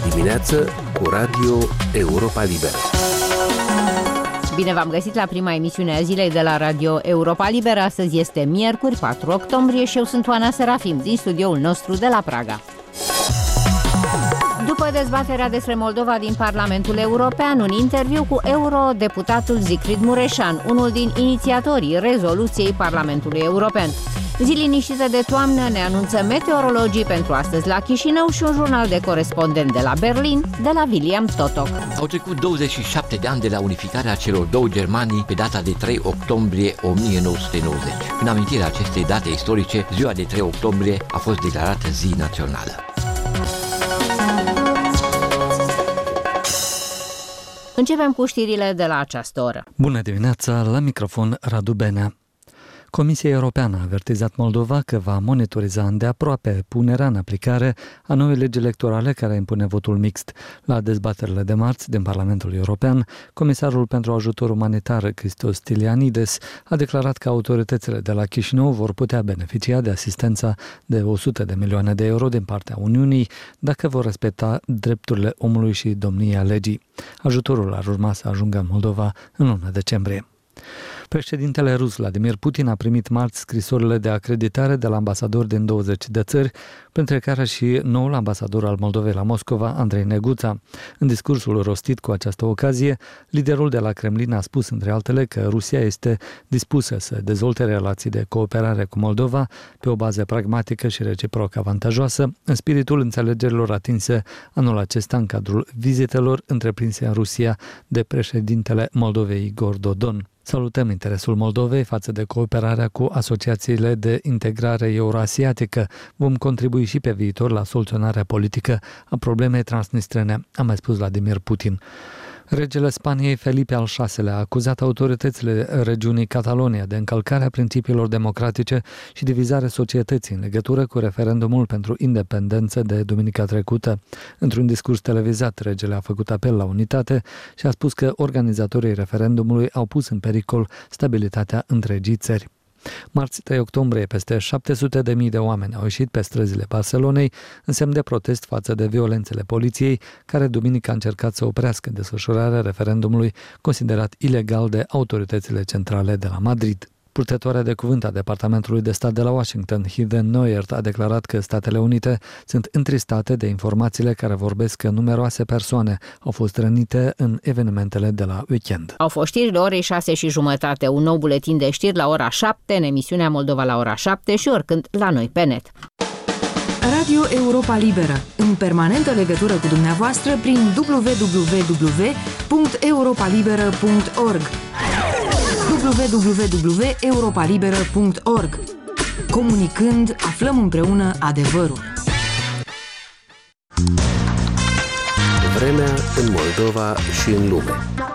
dimineață cu Radio Europa Liberă. Bine v-am găsit la prima emisiune a zilei de la Radio Europa Liberă. Astăzi este miercuri, 4 octombrie și eu sunt Oana Serafim din studioul nostru de la Praga. După dezbaterea despre Moldova din Parlamentul European, un interviu cu eurodeputatul Zicfried Mureșan, unul din inițiatorii rezoluției Parlamentului European. Zi liniștită de toamnă ne anunță meteorologii pentru astăzi la Chișinău și un jurnal de corespondent de la Berlin, de la William Totok. Au trecut 27 de ani de la unificarea celor două Germanii pe data de 3 octombrie 1990. În amintirea acestei date istorice, ziua de 3 octombrie a fost declarată zi națională. Începem cu știrile de la această oră. Bună dimineața, la microfon Radu Benea. Comisia Europeană a avertizat Moldova că va monitoriza îndeaproape punerea în aplicare a noii legi electorale care impune votul mixt. La dezbaterile de marți din Parlamentul European, Comisarul pentru Ajutor Umanitar Christos Stylianides a declarat că autoritățile de la Chișinău vor putea beneficia de asistența de 100 de milioane de euro din partea Uniunii dacă vor respecta drepturile omului și domnia legii. Ajutorul ar urma să ajungă în Moldova în luna decembrie. Președintele rus Vladimir Putin a primit marți scrisorile de acreditare de la ambasadori din 20 de țări, printre care și noul ambasador al Moldovei la Moscova, Andrei Neguța. În discursul rostit cu această ocazie, liderul de la Kremlin a spus, între altele, că Rusia este dispusă să dezvolte relații de cooperare cu Moldova pe o bază pragmatică și reciproc avantajoasă, în spiritul înțelegerilor atinse anul acesta în cadrul vizitelor întreprinse în Rusia de președintele Moldovei Igor Dodon. Salutăm interesul Moldovei față de cooperarea cu asociațiile de integrare euroasiatică. Vom contribui și pe viitor la soluționarea politică a problemei transnistrene, a mai spus Vladimir Putin. Regele Spaniei Felipe al VI-lea a acuzat autoritățile regiunii Catalonia de încălcarea principiilor democratice și divizarea societății în legătură cu referendumul pentru independență de duminica trecută. Într-un discurs televizat, regele a făcut apel la unitate și a spus că organizatorii referendumului au pus în pericol stabilitatea întregii țări. Marți 3 octombrie, peste 700.000 de oameni au ieșit pe străzile Barcelonei în semn de protest față de violențele poliției, care duminică a încercat să oprească desfășurarea referendumului considerat ilegal de autoritățile centrale de la Madrid. Purtătoarea de cuvânt a Departamentului de Stat de la Washington, Heather Nauert, a declarat că Statele Unite sunt întristate de informațiile care vorbesc că numeroase persoane au fost rănite în evenimentele de la weekend. Au fost știrile orei 6:30, un nou buletin de știri la ora 7, în emisiunea Moldova la ora 7 și oricând la noi pe net. Radio Europa Liberă, în permanentă legătură cu dumneavoastră prin www.europalibera.org www.europalibera.org. Comunicând, aflăm împreună adevărul. Vremea în Moldova și în lume.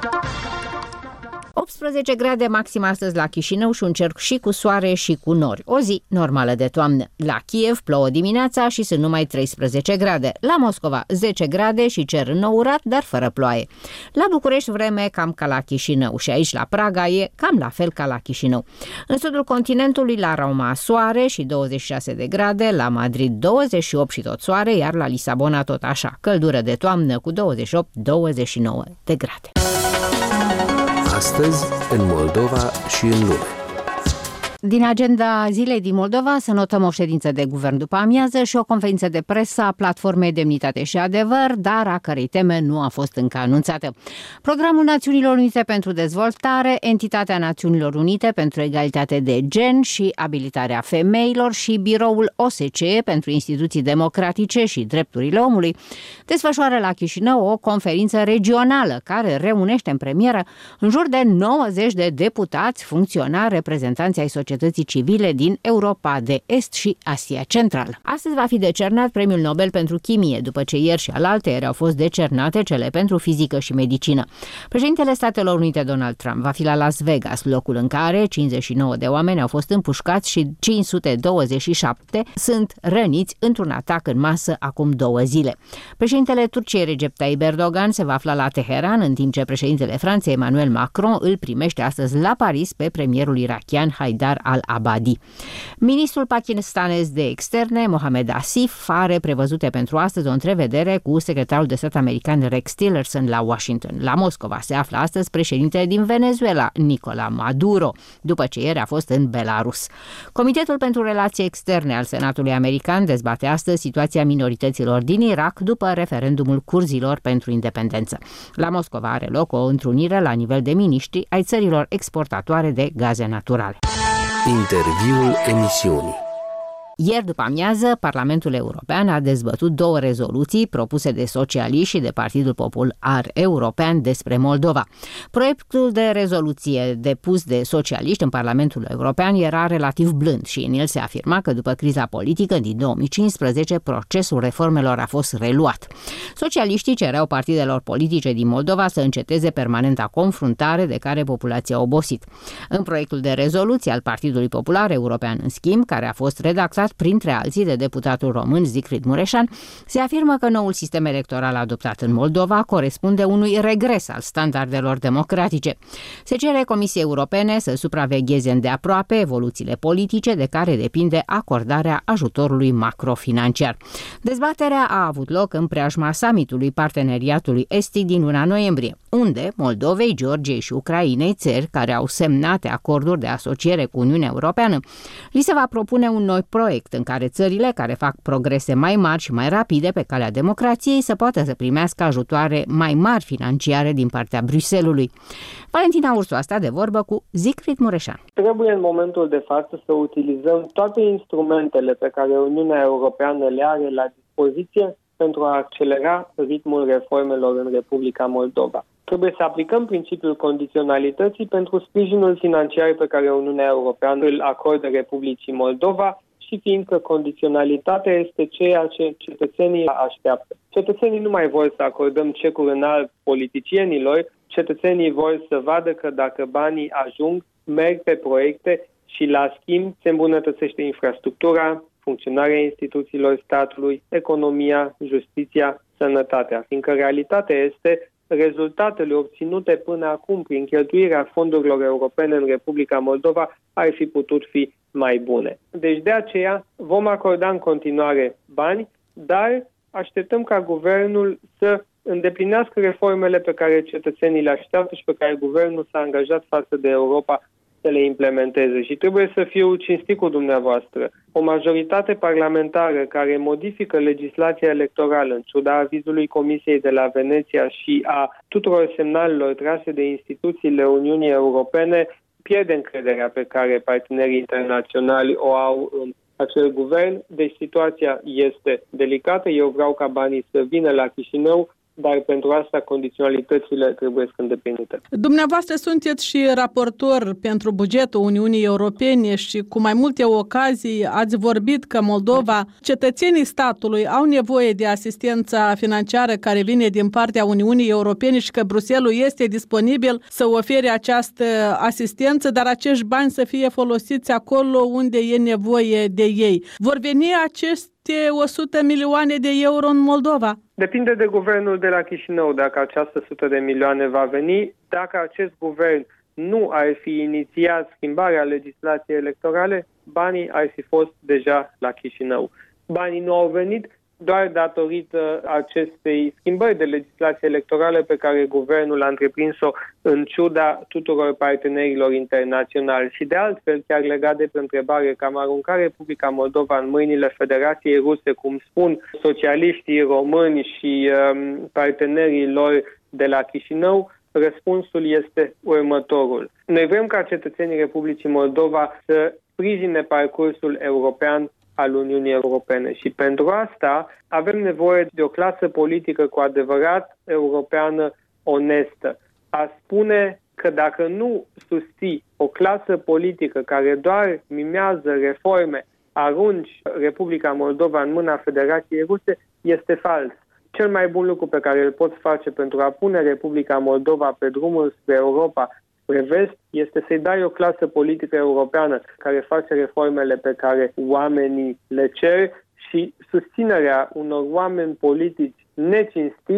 18 grade maxim astăzi la Chișinău și un cer și cu soare și cu nori. O zi normală de toamnă. La Kiev plouă dimineața și sunt numai 13 grade. La Moscova 10 grade și cer înourat, dar fără ploaie. La București vreme cam ca la Chișinău și aici la Praga e cam la fel ca la Chișinău. În sudul continentului la Roma soare și 26 de grade, la Madrid 28 și tot soare, iar la Lisabona tot așa, căldură de toamnă cu 28-29 de grade. Astăzi, în Moldova și în lume. Din agenda zilei din Moldova să notăm o ședință de guvern după amiază și o conferință de presă a platformei Demnitate și Adevăr, dar a cărei teme nu a fost încă anunțată. Programul Națiunilor Unite pentru Dezvoltare, Entitatea Națiunilor Unite pentru Egalitate de Gen și Abilitarea Femeilor și Biroul OSCE pentru Instituții Democratice și Drepturile Omului desfășoară la Chișinău o conferință regională care reunește în premieră în jur de 90 de deputați, funcționari, reprezentanți ai societății civile din Europa de Est și Asia Centrală. Astăzi va fi decernat Premiul Nobel pentru Chimie, după ce ieri și alaltăieri au fost decernate cele pentru fizică și medicină. Președintele Statelor Unite Donald Trump va fi la Las Vegas, locul în care 59 de oameni au fost împușcați și 527 sunt răniți într-un atac în masă acum 2 zile. Președintele Turciei Recep Tayyip Erdogan se va afla la Teheran, în timp ce președintele Franței Emmanuel Macron îl primește astăzi la Paris pe premierul irakian Haidar Haidar al-Abadi. Ministrul pakistanez de externe, Mohamed Asif, are prevăzute pentru astăzi o întrevedere cu secretarul de stat american Rex Tillerson la Washington. La Moscova se află astăzi președintele din Venezuela, Nicolás Maduro, după ce ieri a fost în Belarus. Comitetul pentru Relații Externe al Senatului american dezbate astăzi situația minorităților din Irak după referendumul curzilor pentru independență. La Moscova are loc o întrunire la nivel de miniștri ai țărilor exportatoare de gaze naturale. Interviul emisiunii. Ieri după amiază, Parlamentul European a dezbătut 2 rezoluții propuse de socialiști și de Partidul Popular European despre Moldova. Proiectul de rezoluție depus de socialiști în Parlamentul European era relativ blând și în el se afirma că după criza politică din 2015, procesul reformelor a fost reluat. Socialiștii cereau partidelor politice din Moldova să înceteze permanenta confruntare de care populația a obosit. În proiectul de rezoluție al Partidului Popular European, în schimb, care a fost redactat printre alții de deputatul român Zicfried Mureșan, se afirmă că noul sistem electoral adoptat în Moldova corespunde unui regres al standardelor democratice. Se cere Comisiei Europene să supravegheze îndeaproape evoluțiile politice de care depinde acordarea ajutorului macrofinanciar. Dezbaterea a avut loc în preajma summitului Parteneriatului Estic din luna noiembrie, unde Moldovei, Georgiei și Ucrainei, țări care au semnat acorduri de asociere cu Uniunea Europeană, li se va propune un nou proiect în care țările care fac progrese mai mari și mai rapide pe calea democrației să poată să primească ajutoare mai mari financiare din partea Bruxellesului. Valentina Ursu a stat de vorbă cu Zicfried Mureșan. Trebuie în momentul de față să utilizăm toate instrumentele pe care Uniunea Europeană le are la dispoziție pentru a accelera ritmul reformelor în Republica Moldova. Trebuie să aplicăm principiul condiționalității pentru sprijinul financiar pe care Uniunea Europeană îl acordă Republicii Moldova, și fiindcă condiționalitatea este ceea ce cetățenii așteaptă. Cetățenii nu mai vor să acordăm cecuri în alb politicienilor, cetățenii vor să vadă că dacă banii ajung, merg pe proiecte și la schimb se îmbunătățește infrastructura, funcționarea instituțiilor statului, economia, justiția, sănătatea, fiindcă realitatea este rezultatele obținute până acum prin cheltuirea fondurilor europene în Republica Moldova ar fi putut fi mai bune. Deci de aceea vom acorda în continuare bani, dar așteptăm ca guvernul să îndeplinească reformele pe care cetățenii le așteaptă și pe care guvernul s-a angajat față de Europa să le implementeze. Și trebuie să fiu cinstit cu dumneavoastră. O majoritate parlamentară care modifică legislația electorală în ciuda avizului Comisiei de la Veneția și a tuturor semnalelor trase de instituțiile Uniunii Europene pierde încrederea pe care partenerii internaționali o au în acel guvern. Deci situația este delicată. Eu vreau ca banii să vină la Chișinău, dar pentru asta condiționalitățile trebuie să îndeplinite. Dumneavoastră sunteți și raportor pentru bugetul Uniunii Europene și cu mai multe ocazii ați vorbit că Moldova, cetățenii statului au nevoie de asistența financiară care vine din partea Uniunii Europene și că Bruxelles este disponibil să ofere această asistență, dar acești bani să fie folosiți acolo unde e nevoie de ei. Vor veni aceste 100 milioane de euro în Moldova? Depinde de guvernul de la Chișinău dacă această 100 de milioane va veni. Dacă acest guvern nu ar fi inițiat schimbarea legislației electorale, banii ar fi fost deja la Chișinău. Banii nu au venit doar datorită acestei schimbări de legislație electorală pe care guvernul a întreprins-o în ciuda tuturor partenerilor internaționali. Și de altfel, chiar legat de întrebare, că am aruncat Republica Moldova în mâinile Federației Ruse, cum spun socialiștii români și partenerii lor de la Chișinău, răspunsul este următorul. Noi vrem ca cetățenii Republicii Moldova să sprijine parcursul european al Uniunii Europene și pentru asta avem nevoie de o clasă politică cu adevărat europeană onestă. A spune că dacă nu susții o clasă politică care doar mimează reforme, arunci Republica Moldova în mâna Federației Ruse, este fals. Cel mai bun lucru pe care îl poți face pentru a pune Republica Moldova pe drumul spre Europa, spre vest, este să-i dai o clasă politică europeană care face reformele pe care oamenii le cer și susținerea unor oameni politici necinstiți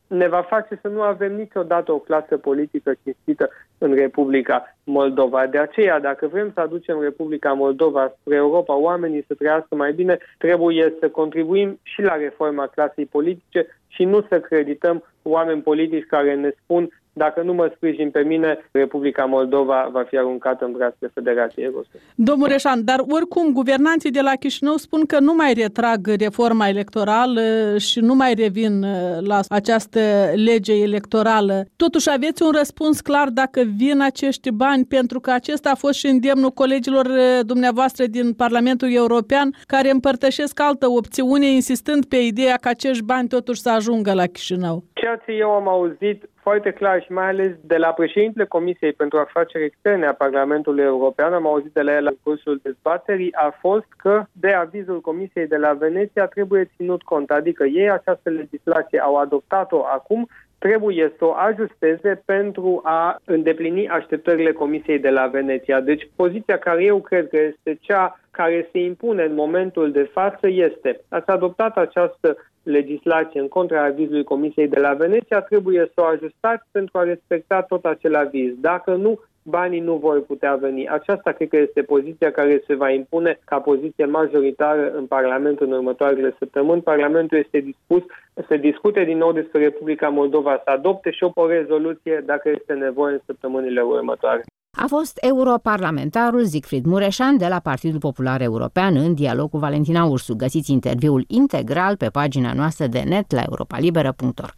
ne va face să nu avem niciodată o clasă politică cinstită în Republica Moldova. De aceea, dacă vrem să aducem Republica Moldova spre Europa, oamenii să trăiască mai bine, trebuie să contribuim și la reforma clasei politice și nu să credităm oameni politici care ne spun: dacă nu mă sprijin pe mine, Republica Moldova va fi aruncată în brațele Federației Ruse. Domnul Mureșan, dar oricum guvernanții de la Chișinău spun că nu mai retrag reforma electorală și nu mai revin la această lege electorală. Totuși aveți un răspuns clar dacă vin acești bani, pentru că acesta a fost și îndemnul colegilor dumneavoastră din Parlamentul European, care împărtășesc altă opțiune, insistând pe ideea că acești bani totuși să ajungă la Chișinău. Ceea ce eu am auzit foarte clar și mai ales de la președintele Comisiei pentru Afaceri Externe a Parlamentului European, am auzit de la el în cursul dezbaterii, a fost că de avizul Comisiei de la Veneția trebuie ținut cont, adică ei această legislație au adoptat-o acum, trebuie să o ajusteze pentru a îndeplini așteptările Comisiei de la Veneția. Deci poziția care eu cred că este cea care se impune în momentul de față este: ați adoptat această legislație în contra avizului Comisiei de la Veneția, trebuie să o ajustați pentru a respecta tot acel aviz. Dacă nu, banii nu vor putea veni. Aceasta cred că este poziția care se va impune ca poziție majoritară în Parlament în următoarele săptămâni. Parlamentul este dispus să discute din nou despre Republica Moldova, să adopte și o rezoluție dacă este nevoie în săptămânile următoare. A fost europarlamentarul Siegfried Mureșan de la Partidul Popular European în dialog cu Valentina Ursu. Găsiți interviul integral pe pagina noastră de net la europalibera.org.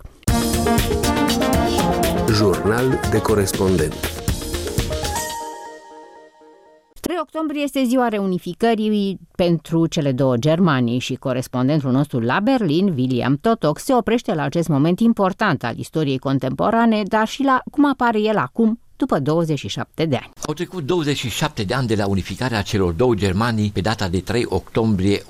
Jurnal de corespondent. 3 octombrie este ziua reunificării pentru cele două Germanii și corespondentul nostru la Berlin, William Totok, se oprește la acest moment important al istoriei contemporane, dar și la cum apare el acum, după 27 de ani. Au trecut 27 de ani de la unificarea celor două Germanii pe data de 3 octombrie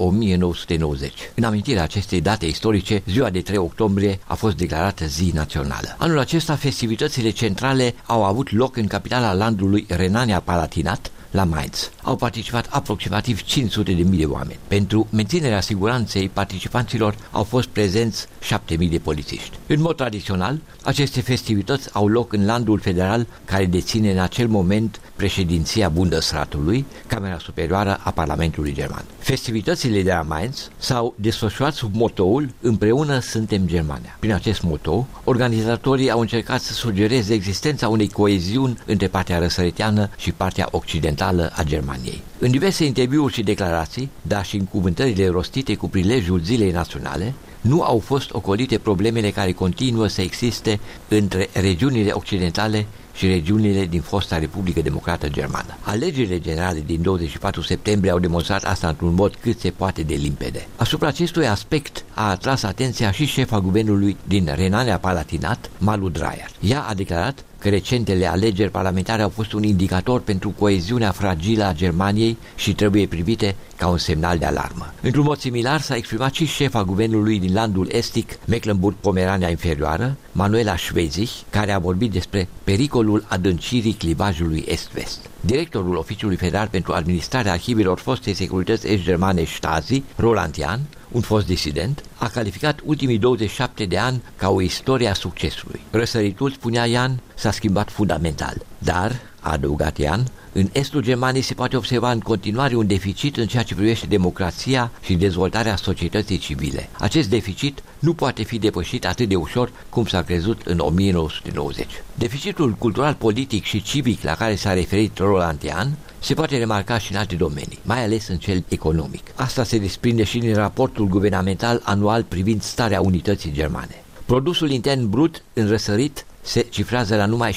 1990. În amintirea acestei date istorice, ziua de 3 octombrie a fost declarată zi națională. Anul acesta, festivitățile centrale au avut loc în capitala landului Renania-Palatinat, la Mainz. Au participat aproximativ 500.000 de oameni. Pentru menținerea siguranței participanților au fost prezenți 7.000 de polițiști. În mod tradițional, aceste festivități au loc în landul federal care deține în acel moment președinția Bundesratului, Camera Superioară a Parlamentului German. Festivitățile de la Mainz s-au desfășurat sub motoul Împreună suntem Germania. Prin acest motou, organizatorii au încercat să sugereze existența unei coeziuni între partea răsăriteană și partea occidentală a Germaniei. În diverse interviuri și declarații, dar și în cuvântările rostite cu prilejul Zilei Naționale, nu au fost ocolite problemele care continuă să existe între regiunile occidentale și regiunile din fosta Republică Democrată Germană. Alegerile generale din 24 septembrie au demonstrat asta într-un mod cât se poate de limpede. Asupra acestui aspect a atras atenția și șefa guvernului din Renania-Palatinat, Malu Dreyer. Ea a declarat că recentele alegeri parlamentare au fost un indicator pentru coeziunea fragilă a Germaniei și trebuie privite ca un semnal de alarmă. Într-un mod similar s-a exprimat și șefa guvernului din landul estic, Mecklenburg-Pomerania Inferioară, Manuela Schwesig, care a vorbit despre pericolul adâncirii clivajului est-vest. Directorul Oficiului Federal pentru Administrarea Arhivelor Fostei Securități Est-Germane Stasi, Roland Jahn, un fost disident, a calificat ultimii 27 de ani ca o istorie a succesului. Răsăritul, spunea Jahn, s-a schimbat fundamental, dar, a adăugat Jahn, în estul Germaniei se poate observa în continuare un deficit în ceea ce privește democrația și dezvoltarea societății civile. Acest deficit nu poate fi depășit atât de ușor cum s-a crezut în 1990. Deficitul cultural, politic și civic la care s-a referit Roland Jahn se poate remarca și în alte domenii, mai ales în cel economic. Asta se desprinde și din raportul guvernamental anual privind starea unității germane. Produsul intern brut în răsărit se cifrează la numai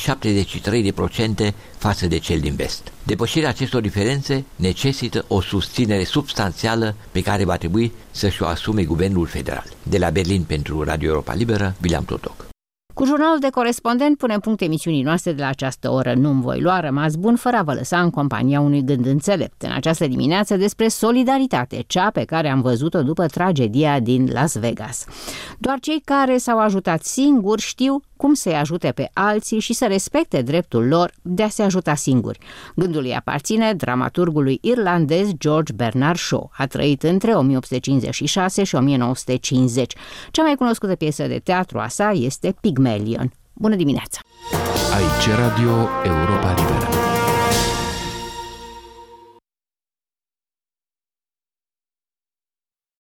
73% față de cel din vest. Depășirea acestor diferențe necesită o susținere substanțială pe care va trebui să-și o asume guvernul federal. De la Berlin pentru Radio Europa Liberă, William Totok. Cu jurnalul de corespondent punem punct emisiunii noastre de la această oră. Nu-mi voi lua, rămas bun fără a vă lăsa în compania unui gând înțelept. În această dimineață despre solidaritate, cea pe care am văzut-o după tragedia din Las Vegas. Doar cei care s-au ajutat singuri știu cum să-i ajute pe alții și să respecte dreptul lor de a se ajuta singuri. Gândul îi aparține dramaturgului irlandez George Bernard Shaw. A trăit între 1856 și 1950. Cea mai cunoscută piesă de teatru a sa este Pygmalion. Bună dimineața! Aici Radio Europa Liberă.